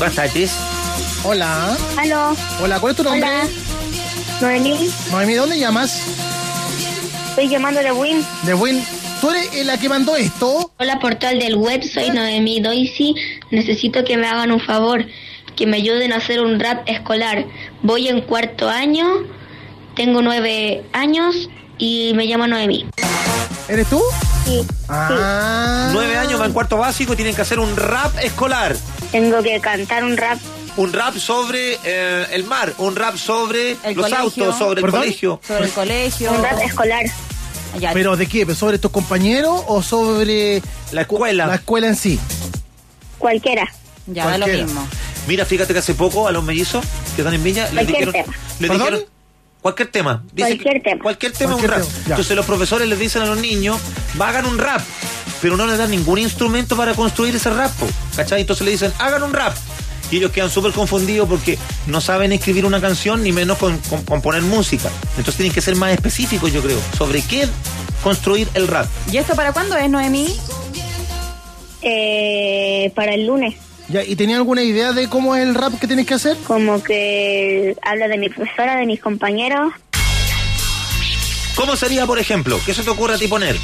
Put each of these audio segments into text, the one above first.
Buenas tardes. Hola. Aló. Hola, ¿cuál es tu nombre? Hola. Noemí. Noemí, ¿dónde llamas? Estoy llamando de Win. De Win. ¿Tú eres la que mandó esto? Hola, portal del web, soy Noemí Doisy. Necesito que me hagan un favor, que me ayuden a hacer un rap escolar. Voy en 4º año, tengo 9 años y me llamo Noemí. ¿Eres tú? Sí. 9 años, va en 4º básico y tienen que hacer un rap escolar. Tengo que cantar un rap. Un rap sobre el mar, un rap sobre El los colegio. autos, sobre ¿Perdón? el colegio. Sobre el colegio. Un rap escolar. Ya. ¿Pero de qué? ¿Sobre tus compañeros o sobre La escuela. la escuela en sí? Cualquiera. Ya, da lo Cualquiera. mismo. Mira, fíjate que hace poco a los mellizos que están en Viña Cualquier tema. ¿Perdón? cualquier tema. Cualquier tema. Cualquier tema es un Cualquier rap. tema, ya. Entonces los profesores les dicen a los niños, hagan un rap, pero no les dan ningún instrumento para construir ese rap, po, ¿cachai? Entonces le dicen, hagan un rap. Y ellos quedan súper confundidos porque no saben escribir una canción ni menos componer música. Entonces tienen que ser más específicos, yo creo, sobre qué construir el rap. ¿Y esto para cuándo es, Noemí? Para el lunes. Ya, ¿y tenía alguna idea de cómo es el rap que tienes que hacer? Como que habla de mi profesora, de mis compañeros. ¿Cómo sería, por ejemplo? ¿Qué se te ocurre a ti poner?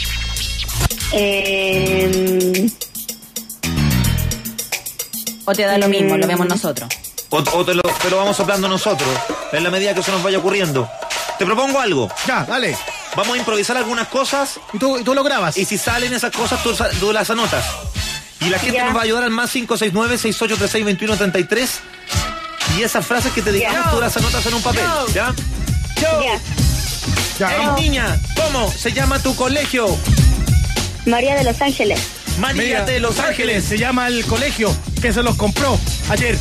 ¿O te da lo mismo? Lo vemos nosotros. O te lo vamos hablando nosotros, en la medida que se nos vaya ocurriendo. Te propongo algo. Ya, dale. Vamos a improvisar algunas cosas ¿Y tú lo grabas? y si salen esas cosas tú las anotas. Y la gente Ya. nos va a ayudar al más 569-6836-2133. Y esas frases que te digamos Ya. tú las anotas en un papel. ¿Ya? Ya. Ya, Hey, vamos. niña, ¿cómo se llama tu colegio? María de Los Ángeles. María Mira, de Los Ángeles. se llama el colegio que se los compró ayer.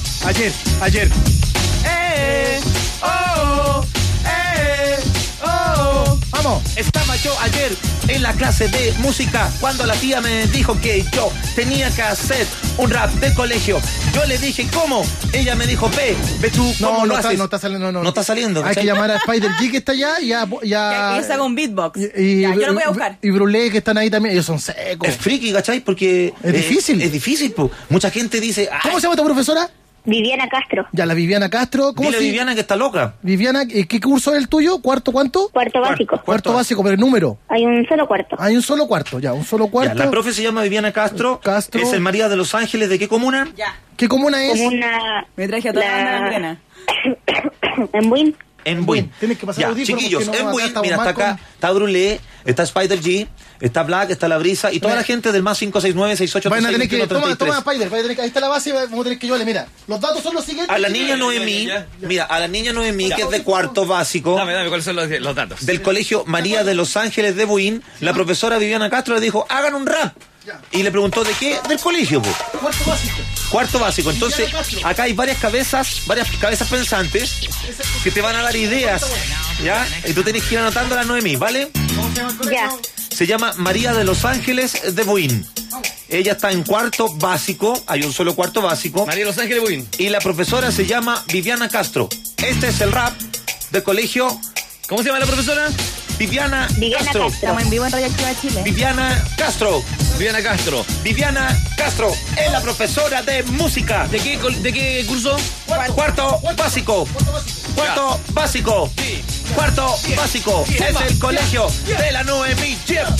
Vamos. Estaba yo ayer en la clase de música cuando la tía me dijo que yo tenía que hacer un rap de colegio. Yo le dije, ¿cómo? Ella me dijo, ve tú, ¿cómo lo haces? No está saliendo. No está saliendo, Hay ¿cachai? que llamar a Spider G que está allá y Ya, que se haga un beatbox. Ya, yo lo voy a buscar. Y Brulé que están ahí también. Ellos son secos. Es friki, ¿cachai? Porque... Es difícil. Es difícil, po. Mucha gente dice... "Ay, ¿Cómo se llama tu profesora? Viviana Castro. Ya, la Viviana Castro. ¿Cómo dile a se Viviana que está loca. Viviana, ¿qué curso es el tuyo? ¿Cuarto cuánto? Cuarto básico. Cuarto básico, pero el número. Hay un solo cuarto. Hay un solo cuarto, ya, un solo Ya, cuarto. la profe se llama Viviana Castro. Castro. Es en María de Los Ángeles. ¿De qué comuna? Ya. ¿Qué comuna es? Como una... Me traje a toda la banda morena. En Win. En Buin. Tienes que pasar Ya, audífonos chiquillos, porque no, en acá Buin, estamos mira, está mal acá, con- está Brulé, está Spider G, está Black, está La Brisa y toda Mira. la gente del más 569-6836-2133. Van a tener que... Toma, Spider, ahí está la base, vamos a tener que llevarle, mira. Los datos son los siguientes. A la niña Noemí, mira, a la niña Noemí, que es de cuarto básico, Dame, ¿cuáles son los datos? del colegio María de Los Ángeles de Buin, la profesora Viviana Castro le dijo, hagan un rap. Y le preguntó, ¿de qué? Del colegio, po. Cuarto básico. Cuarto básico. Entonces, acá hay varias cabezas pensantes que te van a dar ideas, ¿ya? Y tú tienes que ir anotando a la Noemí, ¿vale? ¿Cómo se llama el colegio? Ya. Se llama María de Los Ángeles de Buin. Ella está en cuarto básico, hay un solo cuarto básico. María de Los Ángeles Buin. Y la profesora se llama Viviana Castro. Este es el rap del colegio ¿Cómo se llama la profesora? Viviana Viviana Castro. Castro. Estamos en vivo en Radioactiva Chile. Viviana Castro. Viviana Castro. Viviana Castro es la profesora de música. ¿De qué curso? Cuarto básico. Cuarto básico. Sí. Cuarto básico. Es el colegio de la Noemí.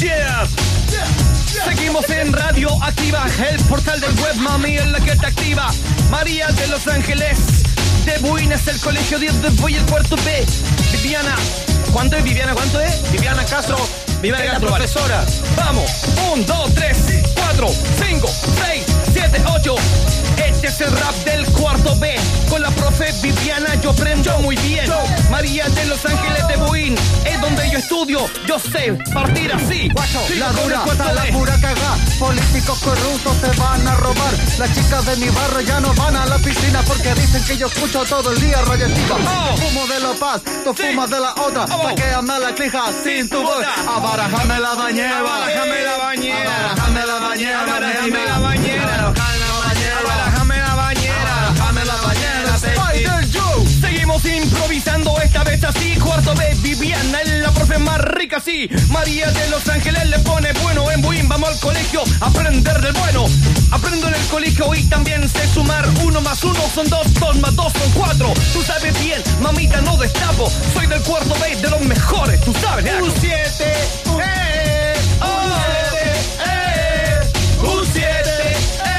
Seguimos en Radio Activa, el portal del web, mami, es la que te activa. María de Los Ángeles de Buin es el colegio 10 de Buin, el cuarto B. Viviana, ¿cuánto es Viviana? ¿Cuánto es? Viviana Castro. Viviana es la Castro, vale. profesora. Vamos, 1, 2, 3, 4, 5, 6, 7, 8. Este es el rap del cuarto B. Con la profe Viviana yo aprendo muy bien. María de Los Ángeles de Buin es donde yo estudio. Yo sé partir así. La dura, la pura cagá. Políticos corruptos te van a robar. Las chicas de mi barrio ya no van a la piscina porque dicen que yo escucho todo el día radioactiva. Fumo de la paz, tú fumas de la otra. Saquéame la clija sin tu voz. Abarajame la bañera. Abarajame la bañera. Abarajame la bañera. Abarajame la bañera. Abarajame la bañera. Abarajame la bañera. Seguimos improvisando esta vez así. Cuarto B, Viviana es la profe más rica, así. María de Los Ángeles le pone bueno en Buin. Vamos al colegio a aprender del bueno. Aprendo en el colegio y también sé sumar. 1 más 1 son 2, 2 más 2 son 4. Tú sabes bien, mamita, no destapo. Soy del cuarto B, de los mejores, tú sabes. Un 7, Un 7,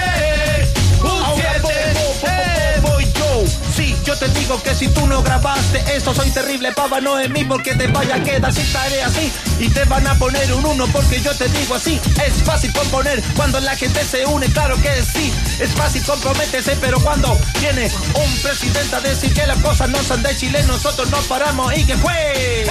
voy yo. Sí, yo te digo que si tú no grabaste esto, soy terrible pava, no es mí, porque te vaya a quedar sin tarea así. Y te van a poner un 1 porque yo te digo así. Es fácil componer cuando la gente se une, claro que sí. Es fácil comprometerse, pero cuando viene un presidente a decir que las cosas no son de Chile, nosotros no paramos y que fue.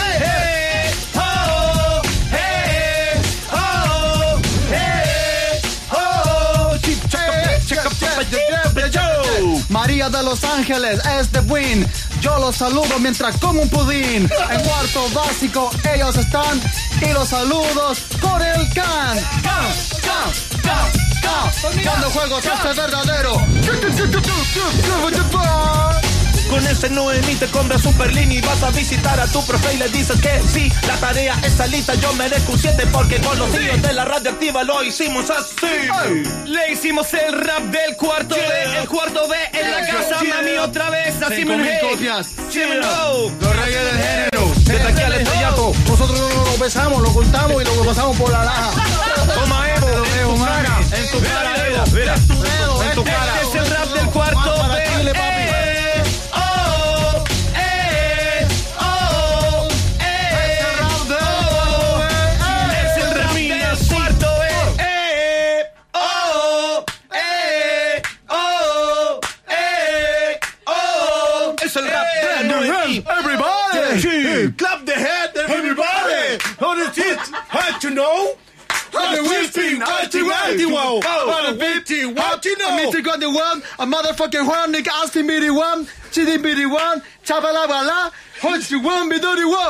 María de Los Ángeles es de Buin. Yo los saludo mientras como un pudín. En cuarto básico ellos están y los saludos con el can. Cuando juego se hace verdadero. Con ese Noemí te compras un Berlín y vas a visitar a tu profe y le dices que sí, la tarea está lista, yo merezco un 7 porque con los tíos de la radioactiva lo hicimos así. Le hicimos el rap del cuarto B, el cuarto B en la casa, mami, otra vez. Así me copias. Los reyes del género. Desde aquí al estrellato. Nosotros lo besamos, lo contamos y lo pasamos por la laja. Toma Evo, en tu cara, Evo. Mira, En tu cara. este es el rap del cuarto Para B. Chile, papi. Everybody! Clap the head, everybody! On the tit, what you know? On the whipping, what you know? On the whipping, what you know? Mr. Got the one, a motherfucking one, nigga, asking me the one, she didn't be the one, chabala bala, what you want me do the one.